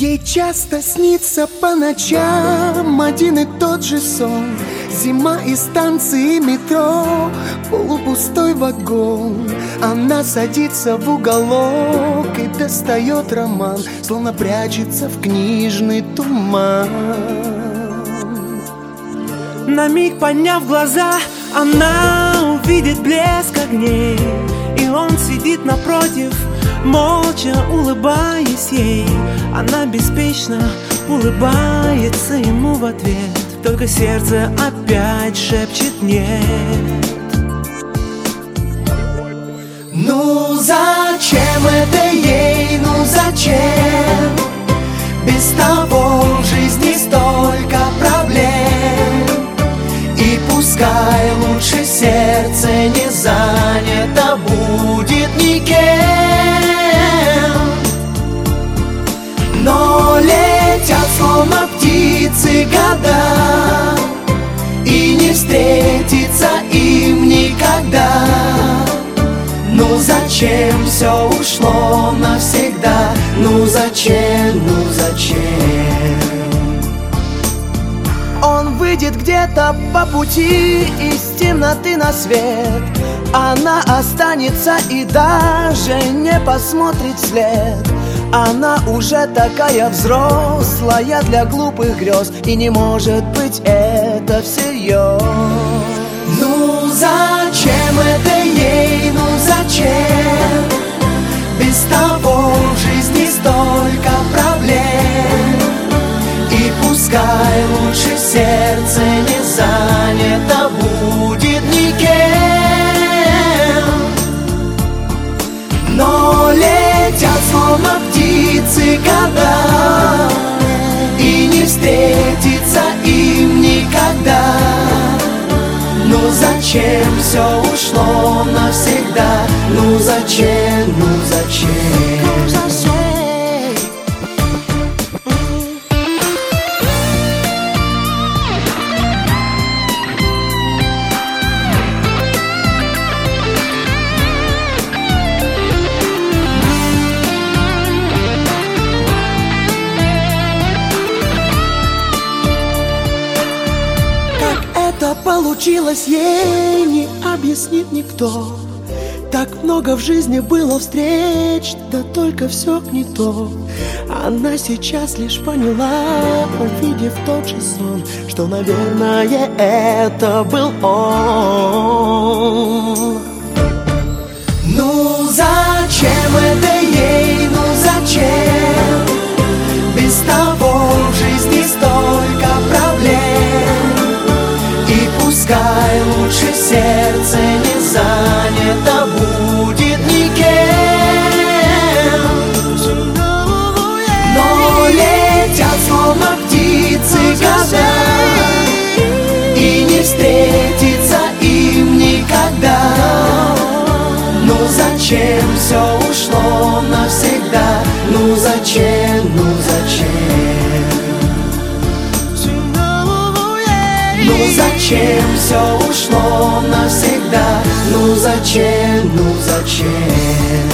Ей часто снится по ночам один и тот же сон. Зима и станции метро, полупустой вагон. Она садится в уголок и достает роман, словно прячется в книжный туман. На миг подняв глаза, она увидит блеск огней, и он сидит напротив, молча улыбаясь ей. Она беспечно улыбается ему в ответ, только сердце опять шепчет нет. Ну зачем это ей, ну зачем? Без того в жизни столько проблем. И пускай лучше сердце не занято будет никем, но летят словно птицы года, и не встретится им никогда. Ну зачем все ушло навсегда? Ну зачем, ну зачем? Он выйдет где-то по пути из темноты на свет. Она останется и даже не посмотрит вслед. Она уже такая взрослая для глупых грез, и не может быть это всерьез. Ну зачем это ей, ну зачем? Без того в жизни столько проблем. И пускай лучше сердце не занято будет никем, но летят словно птицы года, и не встретится им никогда. Ну зачем все ушло навсегда? Ну зачем, ну зачем? Получилось, ей не объяснит никто. Так много в жизни было встреч, да только все не то. Она сейчас лишь поняла, увидев тот же сон, что, наверное, это был он. Ну зачем это ей, ну зачем? Без того в жизни столько проблем. И пускай лучше сердце не занято будет никем, но летят словно птицы года, и не встретится им никогда. Ну зачем все ушло навсегда? Ну зачем, ну зачем? Ну зачем все ушло навсегда? Ну зачем, ну зачем?